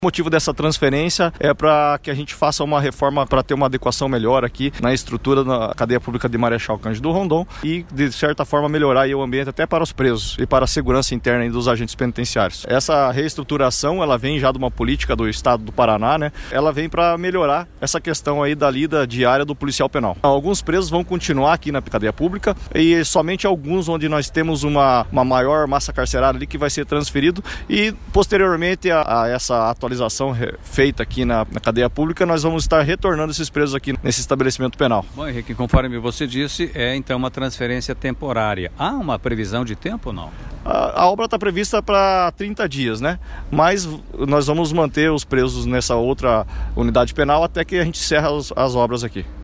O motivo dessa transferência é para que a gente faça uma reforma para ter uma adequação melhor aqui na estrutura da cadeia pública de Marechal Cândido Rondon e, de certa forma, melhorar aí o ambiente até para os presos e para a segurança interna dos agentes penitenciários. Essa reestruturação, ela vem já de uma política do Estado do Paraná, né? Ela vem para melhorar essa questão aí da lida diária do policial penal. Alguns presos vão continuar aqui na cadeia pública e somente alguns onde nós temos uma maior massa carcerária ali que vai ser transferido e, posteriormente a essa atualização feita aqui na cadeia pública, nós vamos estar retornando esses presos aqui nesse estabelecimento penal. Bom, Henrique, conforme você disse, é então uma transferência temporária. Há uma previsão de tempo ou não? A obra está prevista para 30 dias, né? Mas nós vamos manter os presos nessa outra unidade penal até que a gente encerre as obras aqui.